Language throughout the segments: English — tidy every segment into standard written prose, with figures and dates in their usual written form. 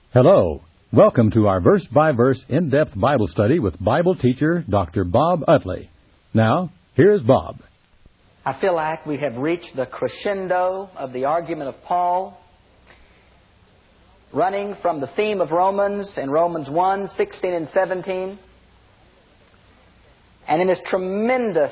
Hello. Welcome to our verse-by-verse in-depth Bible study with Bible teacher Dr. Bob Utley. Now, here's Bob. I feel like we have reached the crescendo of the argument of Paul, running from the theme of Romans in Romans 1, 16 and 17. And in this tremendous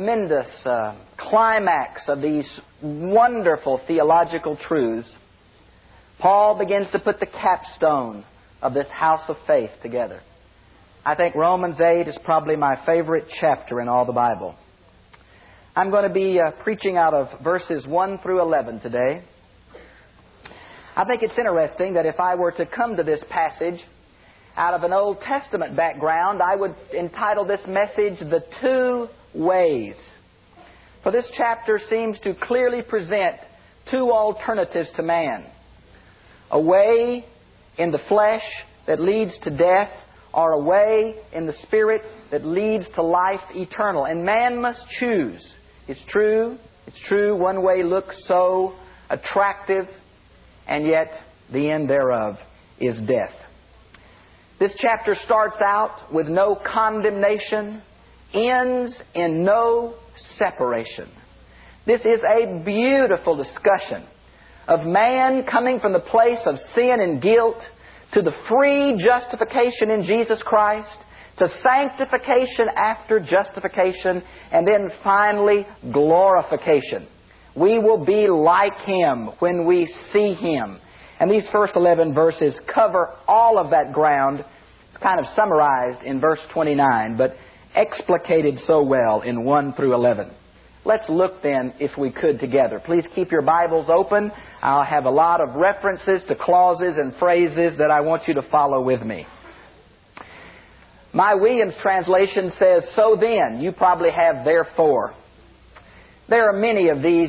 climax of these wonderful theological truths, Paul begins to put the capstone of this house of faith together. I think Romans 8 is probably my favorite chapter in all the Bible. I'm going to be preaching out of verses 1 through 11 today. I think it's interesting that if I were to come to this passage out of an Old Testament background, I would entitle this message, The Two Ways. For this chapter seems to clearly present two alternatives to man. A way in the flesh that leads to death, or a way in the Spirit that leads to life eternal. And man must choose. It's true, one way looks so attractive, and yet the end thereof is death. This chapter starts out with no condemnation, ends in no separation. This is a beautiful discussion of man coming from the place of sin and guilt to the free justification in Jesus Christ, to sanctification after justification, and then finally glorification. We will be like Him when we see Him. And these first 11 verses cover all of that ground. It's kind of summarized in verse 29, but explicated so well in 1 through 11. Let's look then, if we could, together. Please keep your Bibles open. I'll have a lot of references to clauses and phrases that I want you to follow with me. My Williams translation says, so then. You probably have therefore. There are many of these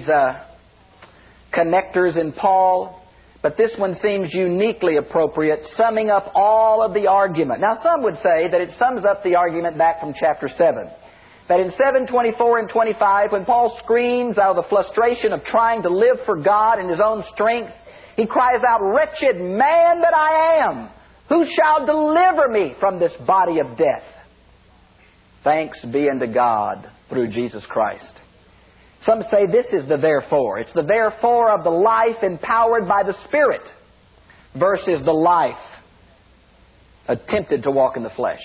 connectors in Paul, but this one seems uniquely appropriate, summing up all of the argument. Now, some would say that it sums up the argument back from chapter 7. That in 7:24 and 25, when Paul screams out of the frustration of trying to live for God in his own strength, he cries out, wretched man that I am! Who shall deliver me from this body of death? Thanks be unto God through Jesus Christ. Some say this is the therefore. It's the therefore of the life empowered by the Spirit versus the life attempted to walk in the flesh.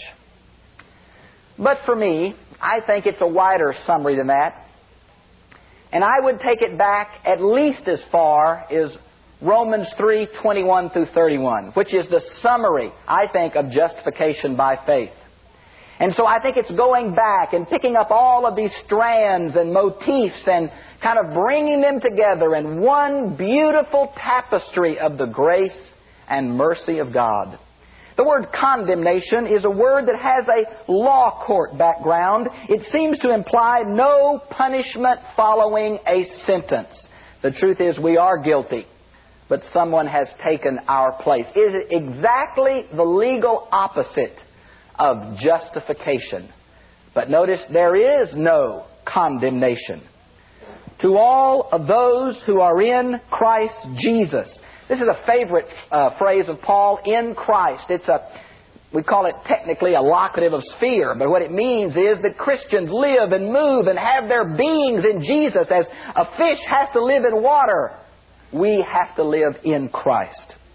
But for me, I think it's a wider summary than that. And I would take it back at least as far as Romans 3:21 through 31, which is the summary, I think, of justification by faith. And so I think it's going back and picking up all of these strands and motifs and kind of bringing them together in one beautiful tapestry of the grace and mercy of God. The word condemnation is a word that has a law court background. It seems to imply no punishment following a sentence. The truth is we are guilty, but someone has taken our place. It is exactly the legal opposite of justification. But notice there is no condemnation to all of those who are in Christ Jesus. This is a favorite phrase of Paul, in Christ. We call it technically a locative of sphere, but what it means is that Christians live and move and have their beings in Jesus. As a fish has to live in water, we have to live in Christ.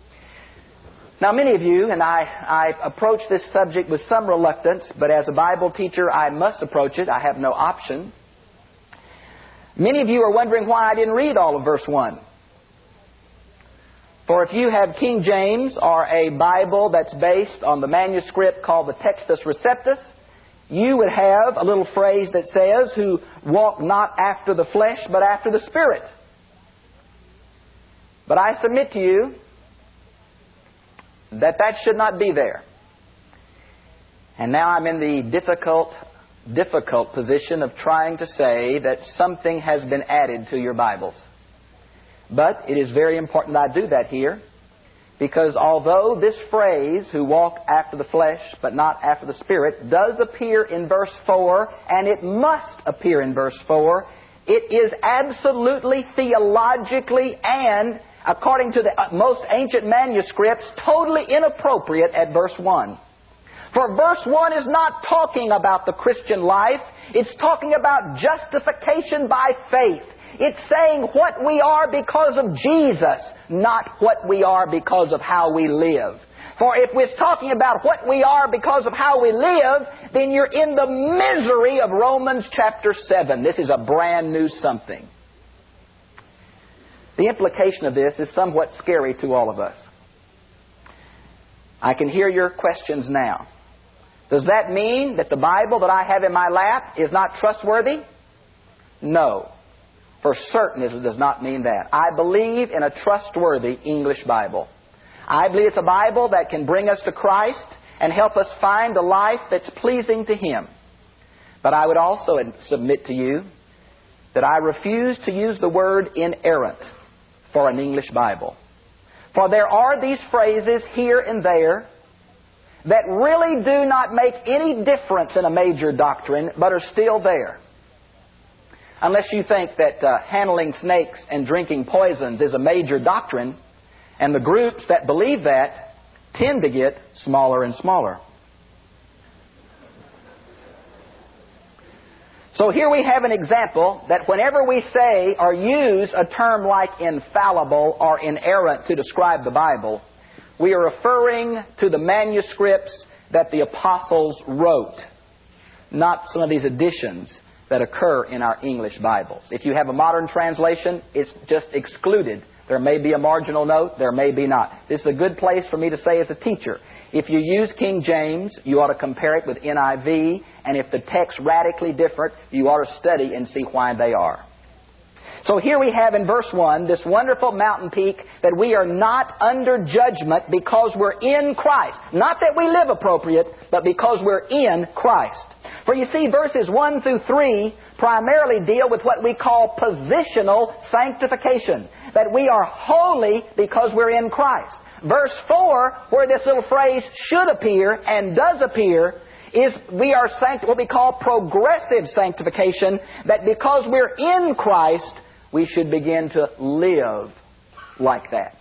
Now, many of you, and I approach this subject with some reluctance, but as a Bible teacher, I must approach it. I have no option. Many of you are wondering why I didn't read all of verse 1. For if you have King James or a Bible that's based on the manuscript called the Textus Receptus, you would have a little phrase that says, who walk not after the flesh, but after the Spirit. But I submit to you that should not be there. And now I'm in the difficult position of trying to say that something has been added to your Bibles. But it is very important I do that here, because although this phrase, who walk after the flesh but not after the Spirit, does appear in verse 4, and it must appear in verse 4, it is absolutely theologically and according to the most ancient manuscripts, totally inappropriate at verse 1. For verse 1 is not talking about the Christian life. It's talking about justification by faith. It's saying what we are because of Jesus, not what we are because of how we live. For if we're talking about what we are because of how we live, then you're in the misery of Romans chapter 7. This is a brand new something. The implication of this is somewhat scary to all of us. I can hear your questions now. Does that mean that the Bible that I have in my lap is not trustworthy? No. For certain it does not mean that. I believe in a trustworthy English Bible. I believe it's a Bible that can bring us to Christ and help us find a life that's pleasing to Him. But I would also submit to you that I refuse to use the word inerrant for an English Bible. For there are these phrases here and there that really do not make any difference in a major doctrine, but are still there. Unless you think that handling snakes and drinking poisons is a major doctrine, and the groups that believe that tend to get smaller and smaller. So here we have an example that whenever we say or use a term like infallible or inerrant to describe the Bible, we are referring to the manuscripts that the apostles wrote, not some of these additions that occur in our English Bibles. If you have a modern translation, it's just excluded. There may be a marginal note, there may be not. This is a good place for me to say as a teacher. If you use King James, you ought to compare it with NIV, and if the text's radically different, you ought to study and see why they are. So here we have in verse 1 this wonderful mountain peak that we are not under judgment because we're in Christ. Not that we live appropriate, but because we're in Christ. For you see, verses 1 through 3 primarily deal with what we call positional sanctification. That we are holy because we're in Christ. Verse 4, where this little phrase should appear and does appear, is we are what we call progressive sanctification. That because we're in Christ, we should begin to live like that.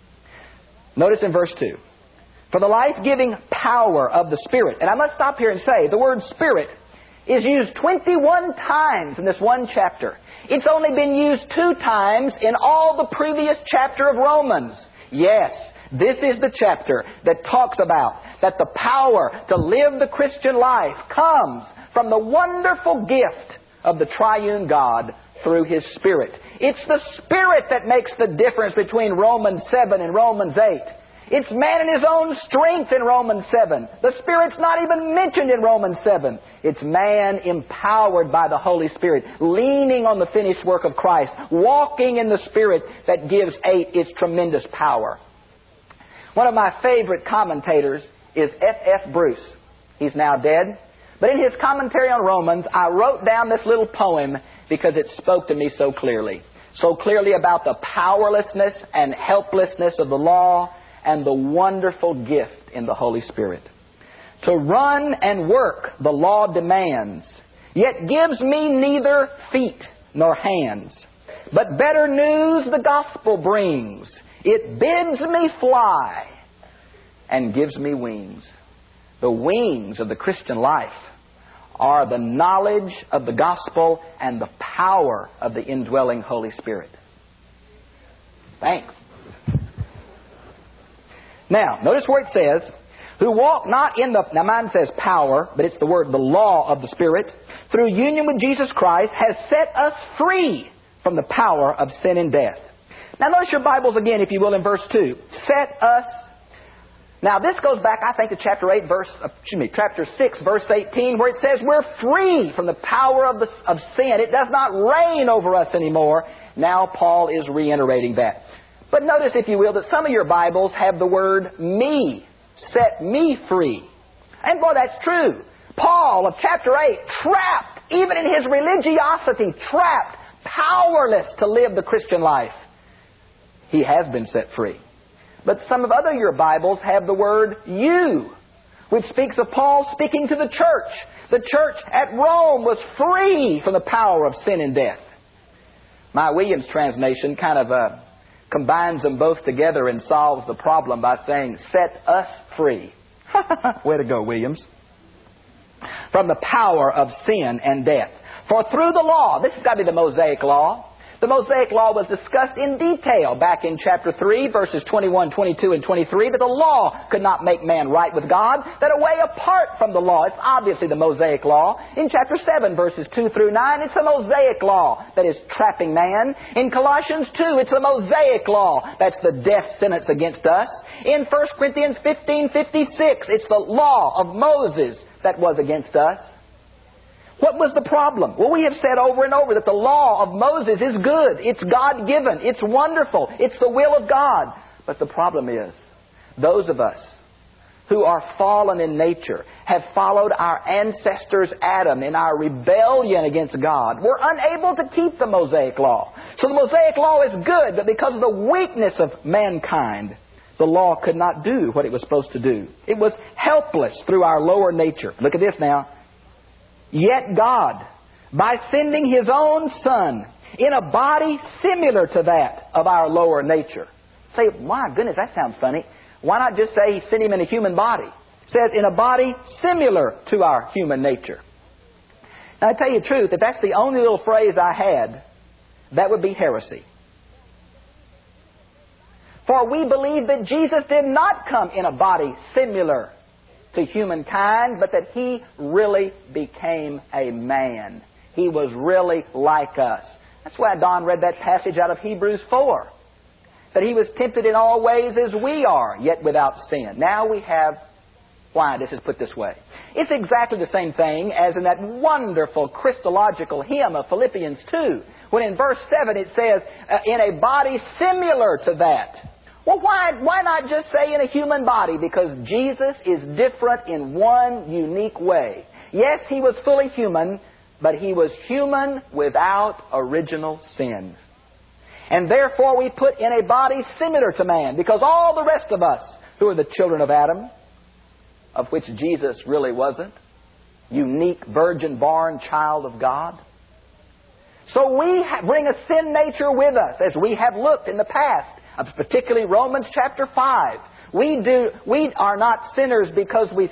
Notice in verse 2. For the life-giving power of the Spirit. And I must stop here and say, the word Spirit is used 21 times in this one chapter. It's only been used 2 times in all the previous chapter of Romans. Yes, this is the chapter that talks about that the power to live the Christian life comes from the wonderful gift of the triune God through His Spirit. It's the Spirit that makes the difference between Romans 7 and Romans 8. It's man in his own strength in Romans 7. The Spirit's not even mentioned in Romans 7. It's man empowered by the Holy Spirit, leaning on the finished work of Christ, walking in the Spirit that gives 8 its tremendous power. One of my favorite commentators is F.F. Bruce. He's now dead. But in his commentary on Romans, I wrote down this little poem because it spoke to me so clearly. So clearly about the powerlessness and helplessness of the law and the wonderful gift in the Holy Spirit. To run and work the law demands, yet gives me neither feet nor hands. But better news the gospel brings. It bids me fly and gives me wings. The wings of the Christian life are the knowledge of the gospel and the power of the indwelling Holy Spirit. Thanks. Now, notice where it says, who walk not in the, now mine says power, but it's the word, the law of the Spirit, through union with Jesus Christ, has set us free from the power of sin and death. Now notice your Bibles again, if you will, in verse 2. Set us. Now this goes back, I think, to chapter 6, verse 18, where it says we're free from the power of sin. It does not reign over us anymore. Now Paul is reiterating that. But notice, if you will, that some of your Bibles have the word me. Set me free. And boy, that's true. Paul of chapter 8, trapped, even in his religiosity, trapped, powerless to live the Christian life. He has been set free. But some of other your Bibles have the word you, which speaks of Paul speaking to the church. The church at Rome was free from the power of sin and death. My Williams translation kind of combines them both together and solves the problem by saying, set us free. Way to go, Williams. From the power of sin and death. For through the law, this has got to be the Mosaic Law. The Mosaic Law was discussed in detail back in chapter 3, verses 21, 22, and 23, that the law could not make man right with God, that a way apart from the law, it's obviously the Mosaic Law. In chapter 7, verses 2 through 9, it's the Mosaic Law that is trapping man. In Colossians 2, it's the Mosaic Law that's the death sentence against us. In 1 Corinthians 15:56, it's the law of Moses that was against us. What was the problem? Well, we have said over and over that the law of Moses is good. It's God-given. It's wonderful. It's the will of God. But the problem is, those of us who are fallen in nature have followed our ancestors Adam in our rebellion against God. We're unable to keep the Mosaic Law. So the Mosaic Law is good, but because of the weakness of mankind, the law could not do what it was supposed to do. It was helpless through our lower nature. Look at this now. Yet God, by sending His own Son in a body similar to that of our lower nature. Say, my goodness, that sounds funny. Why not just say He sent Him in a human body? It says in a body similar to our human nature. Now, I tell you the truth, if that's the only little phrase I had, that would be heresy. For we believe that Jesus did not come in a body similar to humankind, but that He really became a man. He was really like us. That's why Don read that passage out of Hebrews 4. That He was tempted in all ways as we are, yet without sin. Now we have, why this is put this way. It's exactly the same thing as in that wonderful Christological hymn of Philippians 2, when in verse 7 it says, in a body similar to that. Well, why not just say in a human body? Because Jesus is different in one unique way. Yes, He was fully human, but He was human without original sin. And therefore we put in a body similar to man, because all the rest of us who are the children of Adam, of which Jesus really wasn't, unique virgin-born child of God. So we bring a sin nature with us, as we have looked in the past. Particularly Romans chapter 5. We are not sinners because we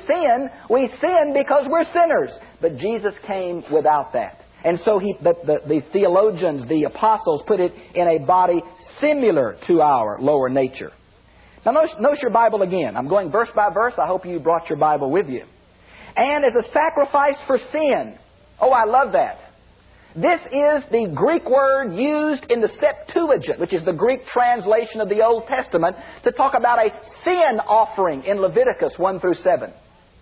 sin because we're sinners. But Jesus came without that. And so the theologians, the apostles, put it in a body similar to our lower nature. Now notice your Bible again. I'm going verse by verse. I hope you brought your Bible with you. And as a sacrifice for sin. Oh, I love that. This is the Greek word used in the Septuagint, which is the Greek translation of the Old Testament, to talk about a sin offering in Leviticus 1 through 7.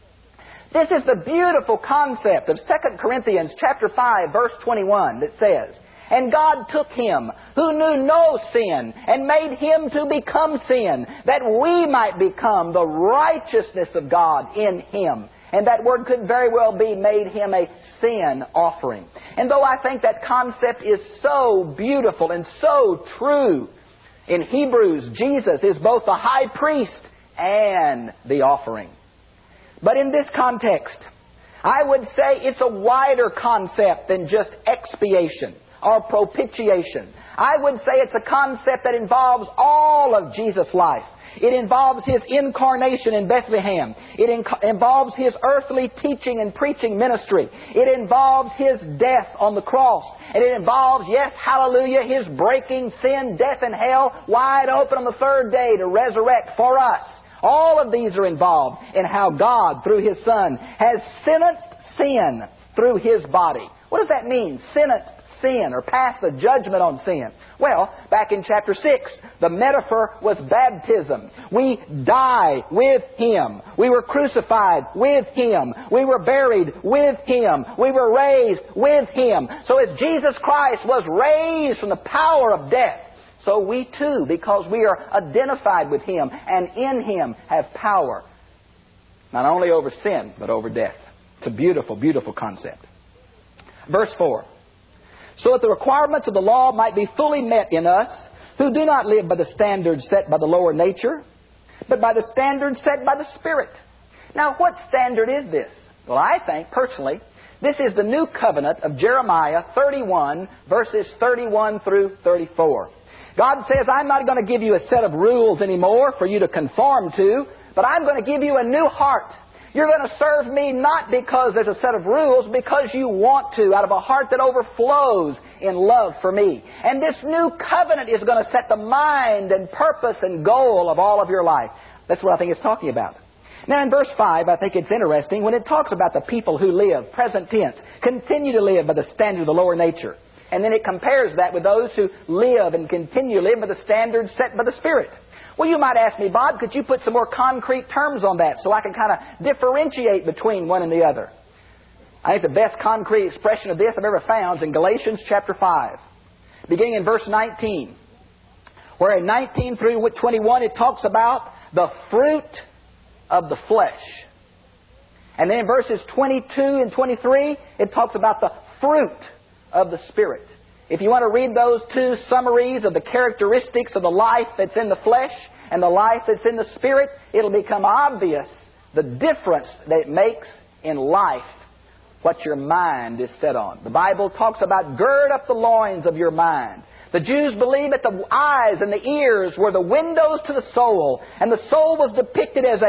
This is the beautiful concept of 2 Corinthians chapter 5, verse 21 that says, and God took Him who knew no sin and made Him to become sin, that we might become the righteousness of God in Him. And that word could very well be made Him a sin offering. And though I think that concept is so beautiful and so true, in Hebrews, Jesus is both the high priest and the offering. But in this context, I would say it's a wider concept than just expiation or propitiation. I would say it's a concept that involves all of Jesus' life. It involves His incarnation in Bethlehem. It involves His earthly teaching and preaching ministry. It involves His death on the cross. And it involves, yes, hallelujah, His breaking sin, death, and hell wide open on the third day to resurrect for us. All of these are involved in how God, through His Son, has sentenced sin through His body. What does that mean, sentenced sin, or passed the judgment on sin? Well, back in chapter 6, the metaphor was baptism. We die with Him. We were crucified with Him. We were buried with Him. We were raised with Him. So as Jesus Christ was raised from the power of death, so we too, because we are identified with Him and in Him, have power, not only over sin, but over death. It's a beautiful, beautiful concept. Verse 4. So that the requirements of the law might be fully met in us, who do not live by the standards set by the lower nature, but by the standards set by the Spirit. Now, what standard is this? Well, I think, personally, this is the new covenant of Jeremiah 31, verses 31 through 34. God says, I'm not going to give you a set of rules anymore for you to conform to, but I'm going to give you a new heart. You're going to serve me not because there's a set of rules, because you want to, out of a heart that overflows in love for me. And this new covenant is going to set the mind and purpose and goal of all of your life. That's what I think it's talking about. Now in verse 5, I think it's interesting when it talks about the people who live, present tense, continue to live by the standard of the lower nature. And then it compares that with those who live and continue to live by the standards set by the Spirit. Well, you might ask me, Bob, could you put some more concrete terms on that so I can kind of differentiate between one and the other? I think the best concrete expression of this I've ever found is in Galatians chapter 5, beginning in verse 19, where in 19 through 21 it talks about the fruit of the flesh. And then in verses 22 and 23 it talks about the fruit of the Spirit. If you want to read those two summaries of the characteristics of the life that's in the flesh and the life that's in the Spirit, it'll become obvious the difference that it makes in life what your mind is set on. The Bible talks about gird up the loins of your mind. The Jews believed that the eyes and the ears were the windows to the soul, and the soul was depicted as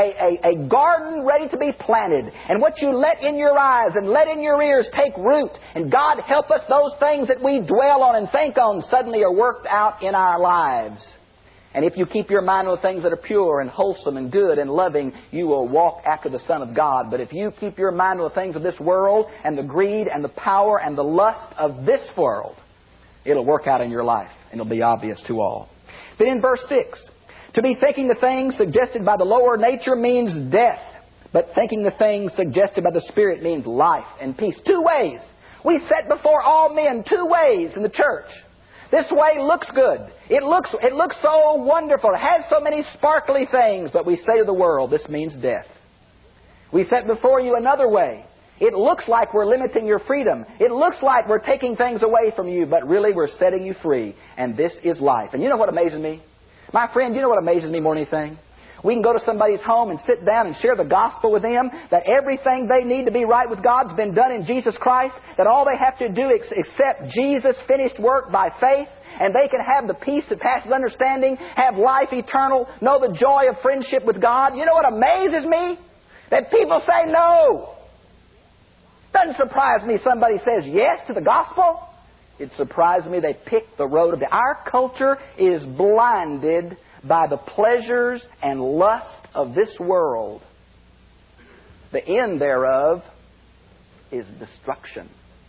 a garden ready to be planted. And what you let in your eyes and let in your ears take root, and God help us, those things that we dwell on and think on suddenly are worked out in our lives. And if you keep your mind on the things that are pure and wholesome and good and loving, you will walk after the Son of God. But if you keep your mind on the things of this world and the greed and the power and the lust of this world, it'll work out in your life, and it'll be obvious to all. Then in verse 6, to be thinking the things suggested by the lower nature means death, but thinking the things suggested by the Spirit means life and peace. Two ways. We set before all men two ways in the church. This way looks good. It looks so wonderful. It has so many sparkly things, but we say to the world, this means death. We set before you another way. It looks like we're limiting your freedom. It looks like we're taking things away from you, but really we're setting you free. And this is life. And you know what amazes me? My friend, you know what amazes me more than anything? We can go to somebody's home and sit down and share the gospel with them, that everything they need to be right with God's been done in Jesus Christ, that all they have to do is accept Jesus' finished work by faith, and they can have the peace that passes understanding, have life eternal, know the joy of friendship with God. You know what amazes me? That people say no. Doesn't surprise me somebody says yes to the gospel. It surprises me they pick the road of death. Our culture is blinded by the pleasures and lust of this world. The end thereof is destruction.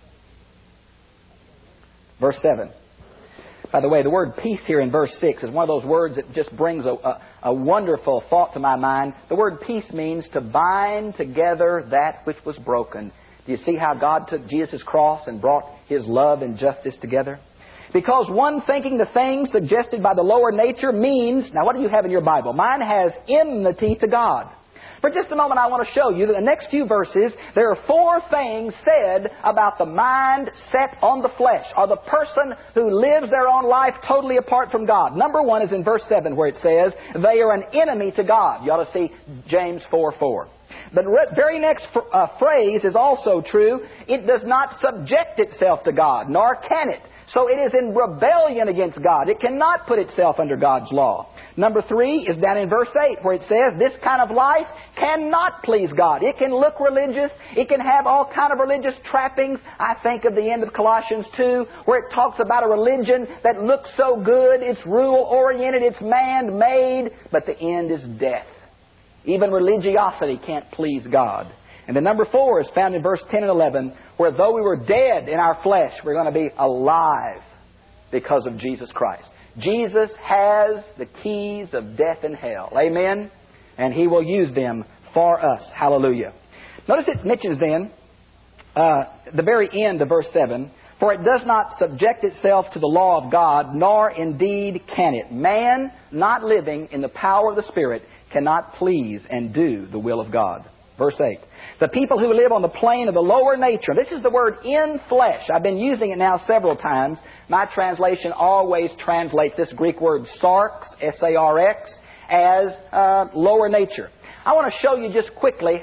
Verse 7. By the way, the word peace here in verse 6 is one of those words that just brings a wonderful thought to my mind. The word peace means to bind together that which was broken. Do you see how God took Jesus' cross and brought His love and justice together? Because one thinking the things suggested by the lower nature means, now what do you have in your Bible? Mine has enmity to God. For just a moment I want to show you that in the next few verses there are four things said about the mind set on the flesh, or the person who lives their own life totally apart from God. Number one is in verse 7 where it says, they are an enemy to God. You ought to see James 4:4. The very next phrase is also true. It does not subject itself to God, nor can it. So it is in rebellion against God. It cannot put itself under God's law. Number 3 is down in verse 8 where it says this kind of life cannot please God. It can look religious. It can have all kind of religious trappings. I think of the end of Colossians 2 where it talks about a religion that looks so good. It's rule-oriented. It's man-made. But the end is death. Even religiosity can't please God. And the number 4 is found in verse 10 and 11, where though we were dead in our flesh, we're going to be alive because of Jesus Christ. Jesus has the keys of death and hell. Amen? And He will use them for us. Hallelujah. Notice it mentions then, the very end of verse 7, for it does not subject itself to the law of God, nor indeed can it. Man, not living in the power of the Spirit, cannot please and do the will of God. Verse 8. The people who live on the plane of the lower nature. This is the word in flesh. I've been using it now several times. My translation always translates this Greek word sarx, S-A-R-X, as lower nature. I want to show you just quickly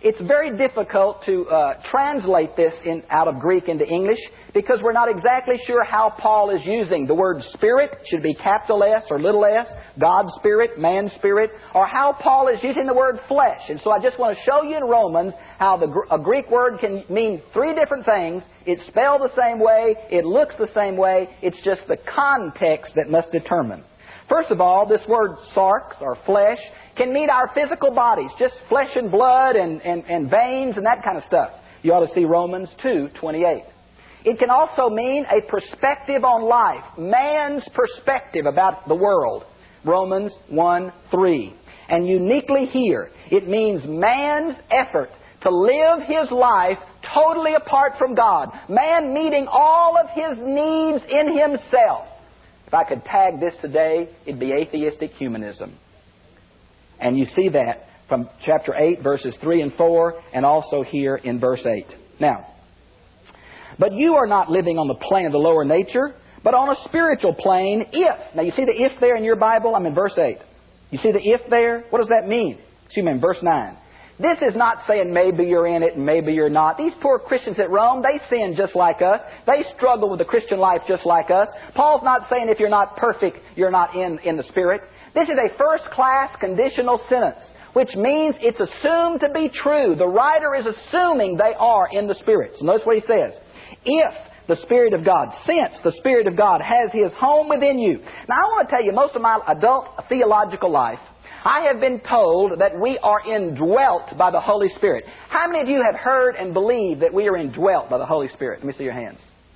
It's very difficult to translate this out of Greek into English because we're not exactly sure how Paul is using the word spirit. Should it be capital S or little s? God's spirit, man's spirit, or how Paul is using the word flesh. And so I just want to show you in Romans how a Greek word can mean three different things. It's spelled the same way. It looks the same way. It's just the context that must determine. First of all, this word sarx, or flesh, can mean our physical bodies, just flesh and blood and veins and that kind of stuff. You ought to see Romans 2:28. It can also mean a perspective on life, man's perspective about the world. Romans 1:3. And uniquely here, it means man's effort to live his life totally apart from God. Man meeting all of his needs in himself. If I could tag this today, it'd be atheistic humanism. And you see that from chapter 8, verses 3 and 4, and also here in verse 8. Now, but you are not living on the plane of the lower nature, but on a spiritual plane if. Now you see the if there in your Bible? I'm in verse 8. You see the if there? What does that mean? Excuse me, in verse 9. This is not saying maybe you're in it and maybe you're not. These poor Christians at Rome, they sin just like us. They struggle with the Christian life just like us. Paul's not saying if you're not perfect, you're not in the Spirit. This is a first-class conditional sentence, which means it's assumed to be true. The writer is assuming they are in the Spirit. So notice what he says. If the Spirit of God, since the Spirit of God has His home within you. Now I want to tell you, most of my adult theological life, I have been told that we are indwelt by the Holy Spirit. How many of you have heard and believe that we are indwelt by the Holy Spirit? Let me see your hands.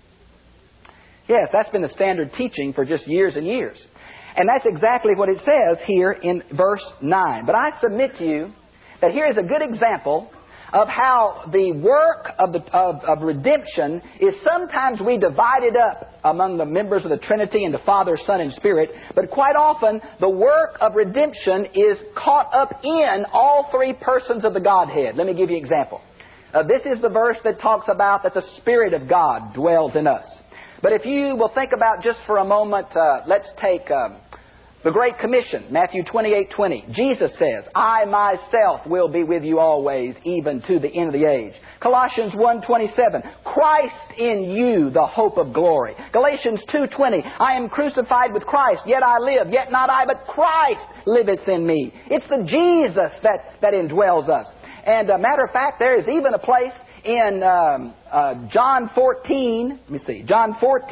Yes, that's been the standard teaching for just years and years. And that's exactly what it says here in verse 9. But I submit to you that here is a good example of how the work of redemption is sometimes we divide it up among the members of the Trinity into Father, Son, and Spirit. But quite often, the work of redemption is caught up in all three persons of the Godhead. Let me give you an example. This is the verse that talks about that the Spirit of God dwells in us. But if you will think about just for a moment, let's take the Great Commission, Matthew 28:20. Jesus says, I myself will be with you always, even to the end of the age. Colossians 1:27, Christ in you, the hope of glory. Galatians 2:20, I am crucified with Christ, yet I live, yet not I, but Christ liveth in me. It's the Jesus that indwells us. And matter of fact, there is even a place in John 14, let me see, John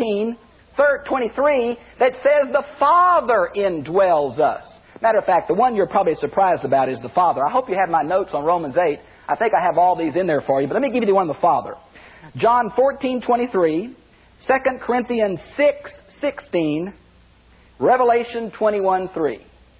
14:23 that says the Father indwells us. Matter of fact, the one you're probably surprised about is the Father. I hope you have my notes on Romans 8. I think I have all these in there for you, but let me give you the one of the Father. John 14:23, 2 Corinthians 6:16, Revelation 21:3.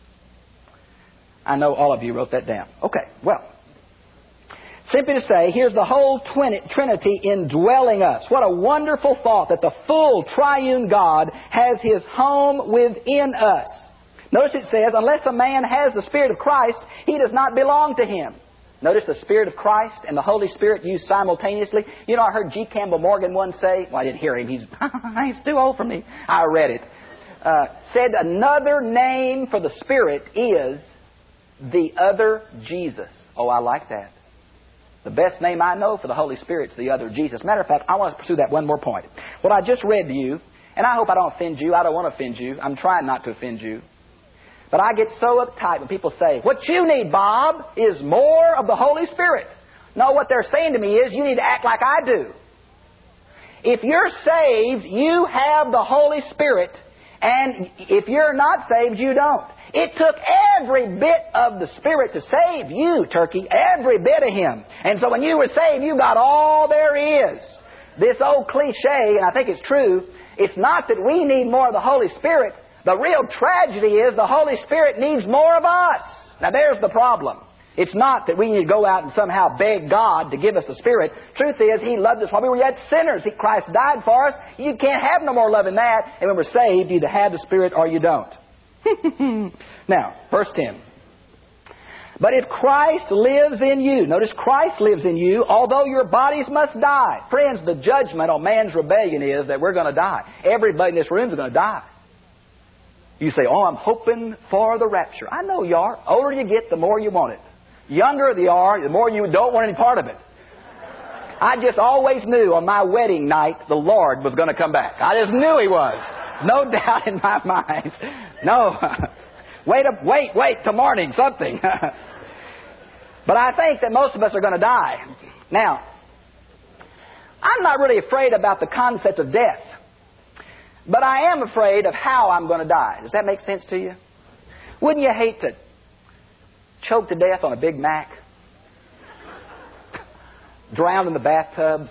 I know all of you wrote that down. Okay, well, simply to say, here's the whole Trinity indwelling us. What a wonderful thought that the full triune God has His home within us. Notice it says, unless a man has the Spirit of Christ, he does not belong to Him. Notice the Spirit of Christ and the Holy Spirit used simultaneously. You know, I heard G. Campbell Morgan once say, well, I didn't hear him, he's too old for me. I read it. Said another name for the Spirit is the other Jesus. Oh, I like that. The best name I know for the Holy Spirit is the other Jesus. Matter of fact, I want to pursue that one more point. What I just read to you, and I hope I don't offend you. I don't want to offend you. I'm trying not to offend you. But I get so uptight when people say, what you need, Bob, is more of the Holy Spirit. No, what they're saying to me is, you need to act like I do. If you're saved, you have the Holy Spirit. And if you're not saved, you don't. It took every bit of the Spirit to save you, Turkey. Every bit of Him. And so when you were saved, you got all there is. This old cliche, and I think it's true, it's not that we need more of the Holy Spirit. The real tragedy is the Holy Spirit needs more of us. Now there's the problem. It's not that we need to go out and somehow beg God to give us the Spirit. Truth is, He loved us while we were yet sinners. Christ died for us. You can't have no more love than that. And when we're saved, you either have the Spirit or you don't. Now, verse 10. But if Christ lives in you, notice Christ lives in you, although your bodies must die. Friends, the judgment on man's rebellion is that we're going to die. Everybody in this room is going to die. You say, oh, I'm hoping for the rapture. I know you are. The older you get, the more you want it. younger you are, the more you don't want any part of it. I just always knew on my wedding night the Lord was going to come back. I just knew He was. No doubt in my mind. No. Wait till morning, something. But I think that most of us are going to die. Now, I'm not really afraid about the concept of death. But I am afraid of how I'm going to die. Does that make sense to you? Wouldn't you hate to choke to death on a Big Mac? Drown in the bathtub?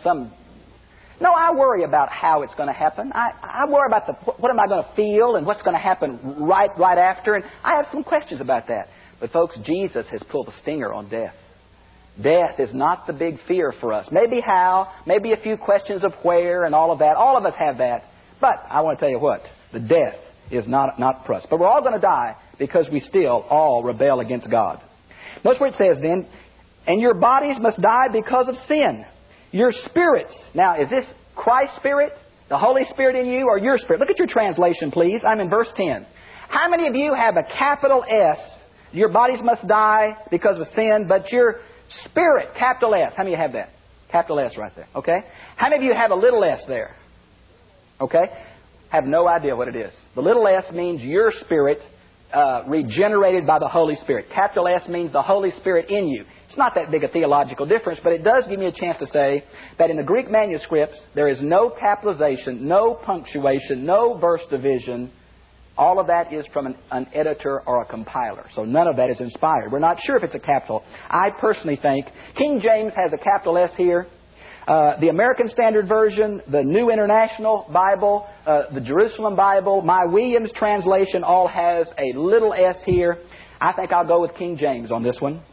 No, I worry about how it's going to happen. I worry about what am I going to feel and what's going to happen right after. And I have some questions about that. But folks, Jesus has pulled the stinger on death. Death is not the big fear for us. Maybe how, maybe a few questions of where and all of that. All of us have that. But I want to tell you what, the death is not for us. But we're all going to die because we still all rebel against God. Notice what it says then, and your bodies must die because of sin. Your spirits. Now, is this Christ's Spirit, the Holy Spirit in you, or your spirit? Look at your translation, please. I'm in verse 10. How many of you have a capital S? Your bodies must die because of sin, but your spirit, capital S. How many of you have that? Capital S right there. Okay? How many of you have a little s there? Okay? Have no idea what it is. The little s means your spirit regenerated by the Holy Spirit. Capital S means the Holy Spirit in you. It's not that big a theological difference, but it does give me a chance to say that in the Greek manuscripts, there is no capitalization, no punctuation, no verse division. All of that is from an editor or a compiler. So none of that is inspired. We're not sure if it's a capital. I personally think King James has a capital S here. The American Standard Version, the New International Bible, the Jerusalem Bible, my Williams translation all has a little s here. I think I'll go with King James on this one.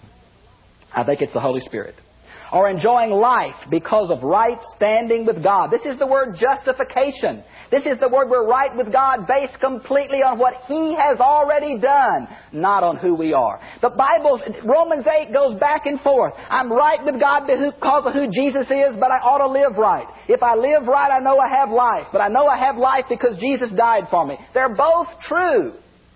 I think it's the Holy Spirit. Or enjoying life because of right standing with God. This is the word justification. This is the word we're right with God based completely on what He has already done, not on who we are. The Bible, Romans 8 goes back and forth. I'm right with God because of who Jesus is, but I ought to live right. If I live right, I know I have life. But I know I have life because Jesus died for me. They're both true.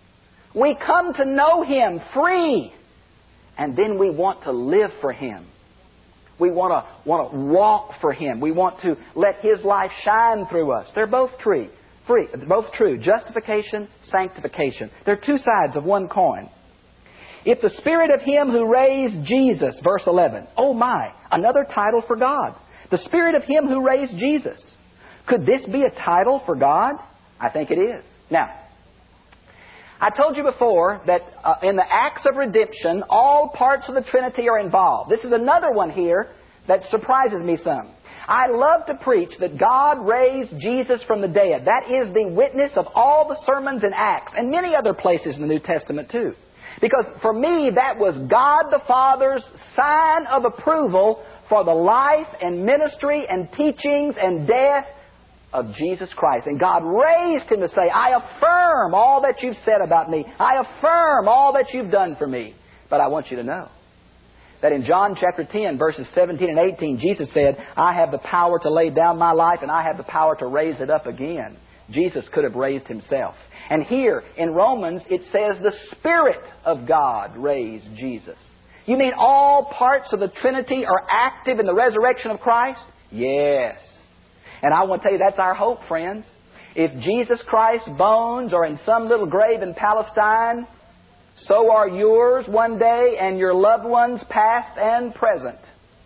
We come to know Him free, and then we want to live for Him. We want to walk for Him. We want to let His life shine through us. They're both free. They're both true. Justification, sanctification. They're two sides of one coin. If the Spirit of Him who raised Jesus, verse 11. Oh my, another title for God. The Spirit of Him who raised Jesus. Could this be a title for God? I think it is. Now, I told you before that in the acts of redemption, all parts of the Trinity are involved. This is another one here that surprises me some. I love to preach that God raised Jesus from the dead. That is the witness of all the sermons in Acts and many other places in the New Testament too. Because for me, that was God the Father's sign of approval for the life and ministry and teachings and death of Jesus Christ. And God raised Him to say, I affirm all that you've said about me. I affirm all that you've done for me. But I want you to know that in John chapter 10, verses 17 and 18, Jesus said, I have the power to lay down my life and I have the power to raise it up again. Jesus could have raised Himself. And here in Romans, it says the Spirit of God raised Jesus. You mean all parts of the Trinity are active in the resurrection of Christ? Yes. And I want to tell you, that's our hope, friends. If Jesus Christ's bones are in some little grave in Palestine, so are yours one day and your loved ones past and present.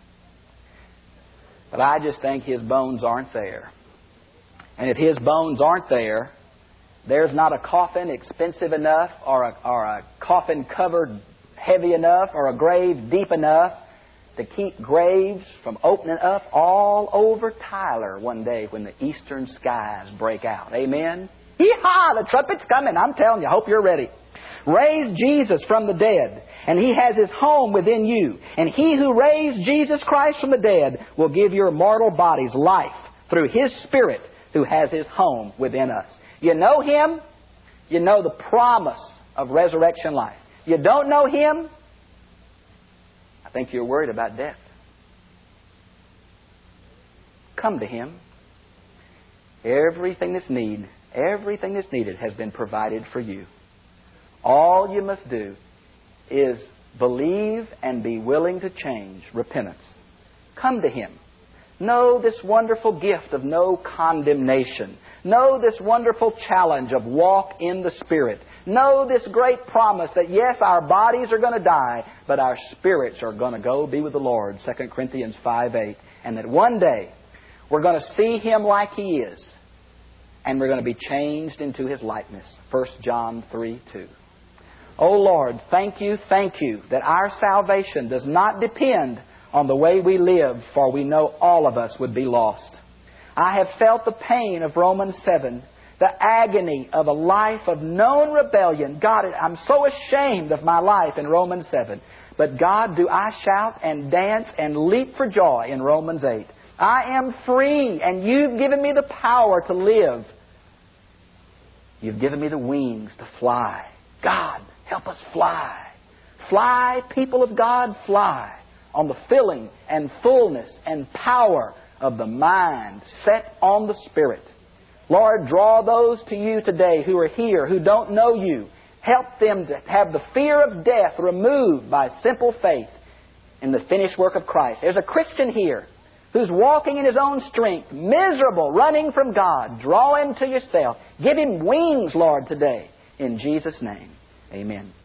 But I just think His bones aren't there. And if His bones aren't there, there's not a coffin expensive enough or a coffin covered heavy enough or a grave deep enough to keep graves from opening up all over Tyler one day when the eastern skies break out. Amen? Yee-haw! The trumpet's coming. I'm telling you. I hope you're ready. Raised Jesus from the dead, and He has His home within you. And He who raised Jesus Christ from the dead will give your mortal bodies life through His Spirit who has His home within us. You know Him, you know the promise of resurrection life. You don't know Him, I think you're worried about death. Come to Him. Everything that's needed has been provided for you. All you must do is Believe and be willing to change. Repentance. Come to Him. Know this wonderful gift of no condemnation. Know this wonderful challenge of walk in the Spirit. Know this great promise that yes, our bodies are going to die, but our spirits are going to go be with the Lord, 2 Corinthians 5:8. And that one day we're going to see Him like He is, and we're going to be changed into His likeness, 1 John 3:2. Oh Lord, thank You that our salvation does not depend on the way we live, for we know all of us would be lost. I have felt the pain of Romans 7, the agony of a life of known rebellion. God, I'm so ashamed of my life in Romans 7. But God, do I shout and dance and leap for joy in Romans 8. I am free, and You've given me the power to live. You've given me the wings to fly. God, help us fly. Fly, people of God, fly on the filling and fullness and power of the mind set on the Spirit. Lord, draw those to You today who are here, who don't know You. Help them to have the fear of death removed by simple faith in the finished work of Christ. There's a Christian here who's walking in his own strength, miserable, running from God. Draw him to Yourself. Give him wings, Lord, today. In Jesus' name, amen.